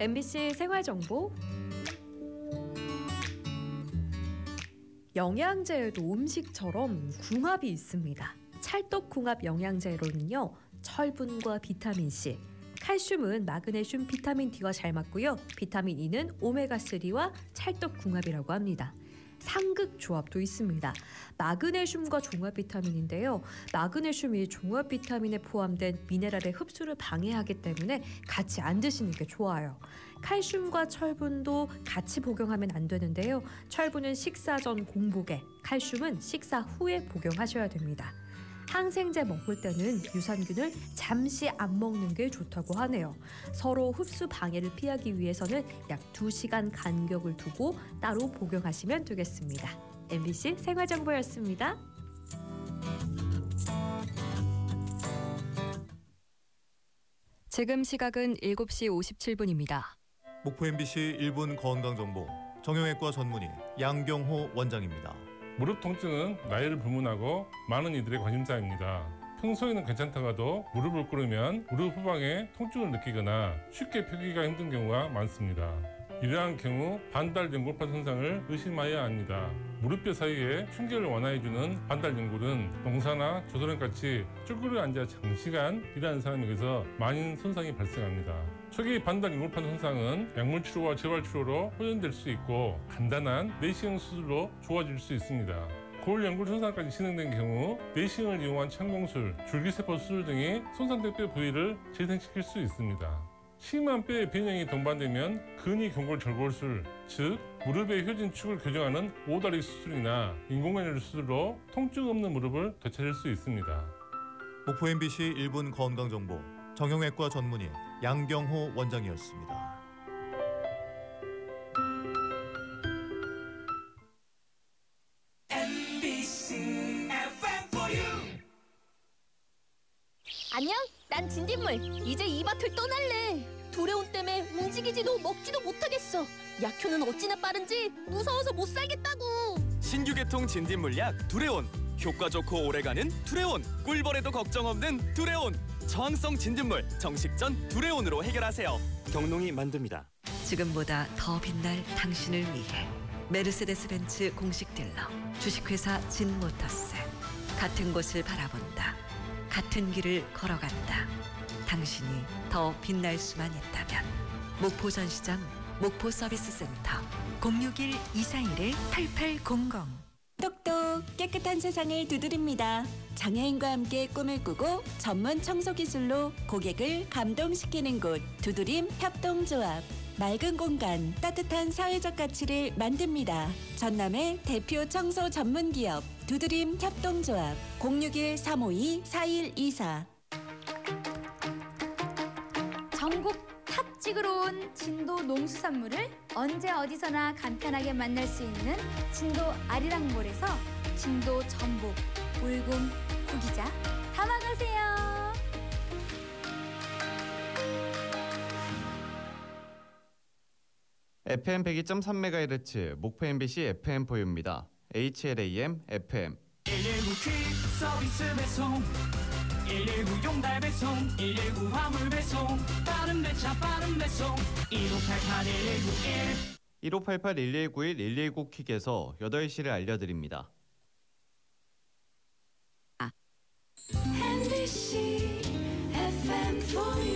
MBC 생활정보. 영양제에도 음식처럼 궁합이 있습니다. 찰떡궁합 영양제로는요, 철분과 비타민C, 칼슘은 마그네슘, 비타민 D와 잘 맞고요. 비타민 E는 오메가3와 찰떡궁합이라고 합니다. 상극 조합도 있습니다. 마그네슘과 종합 비타민인데요. 마그네슘이 종합 비타민에 포함된 미네랄의 흡수를 방해하기 때문에 같이 안 드시는 게 좋아요. 칼슘과 철분도 같이 복용하면 안 되는데요. 철분은 식사 전 공복에, 칼슘은 식사 후에 복용하셔야 됩니다. 항생제 먹을 때는 유산균을 잠시 안 먹는 게 좋다고 하네요. 서로 흡수 방해를 피하기 위해서는 약 2시간 간격을 두고 따로 복용하시면 되겠습니다. MBC 생활정보였습니다. 지금 시각은 7시 57분입니다. 목포 MBC 1분 건강정보 정형외과 전문의 양경호 원장입니다. 무릎 통증은 나이를 불문하고 많은 이들의 관심사입니다. 평소에는 괜찮다가도 무릎을 꿇으면 무릎 후방에 통증을 느끼거나 쉽게 펴기가 힘든 경우가 많습니다. 이러한 경우 반달 연골판 손상을 의심해야 합니다. 무릎뼈 사이에 충격을 완화해주는 반달 연골은 농사나 조선행같이 쭈그려 앉아 장시간 일하는 사람에게서 많은 손상이 발생합니다. 초기 반달 연골판 손상은 약물 치료와 재활 치료로 호전될 수 있고 간단한 내시경 수술로 좋아질 수 있습니다. 골 연골 손상까지 진행된 경우 내시경을 이용한 창공술, 줄기세포 수술 등이 손상된 뼈 부위를 재생시킬 수 있습니다. 심한 뼈의 변형이 동반되면 근위경골 절골술, 즉 무릎의 효진축을 교정하는 오다리 수술이나 인공관절 수술로 통증 없는 무릎을 되찾을 수 있습니다. 목포 MBC 1분 건강정보 정형외과 전문의 양경호 원장이었습니다. 안녕? 난 진딧물. 이제 이 밭을 떠날래. 두레온 때문에 움직이지도 먹지도 못하겠어. 약효는 어찌나 빠른지 무서워서 못 살겠다고. 신규 개통 진딧물약 두레온. 효과 좋고 오래가는 두레온. 꿀벌에도 걱정 없는 두레온. 저항성 진딧물 정식전 두레온으로 해결하세요. 경농이 만듭니다. 지금보다 더 빛날 당신을 위해 메르세데스 벤츠 공식 딜러 주식회사 진모터스. 같은 곳을 바라본다. 같은 길을 걸어간다. 당신이 더 빛날 수만 있다면 목포전시장 목포서비스센터 061-241-8800. 똑똑 깨끗한 세상을 두드립니다. 장애인과 함께 꿈을 꾸고 전문 청소 기술로 고객을 감동시키는 곳 두드림 협동조합. 맑은 공간, 따뜻한 사회적 가치를 만듭니다. 전남의 대표 청소 전문 기업 두드림 협동조합 061-352-4124. 전국 탑 찍으러 온 진도 농수산물을 언제 어디서나 간편하게 만날 수 있는 진도 아리랑몰에서 진도 전복, 울금, 구기자 담아가세요. FM 102.3MHz 목포 MBC FM4U입니다. HLAM FM 119 퀵 서비스 배송 119 용달 배송 119 화물 배송 빠른 배차 빠른 배송 1588 119 1 1588-1191 119퀵에서 8시를 알려드립니다. MBC FM4U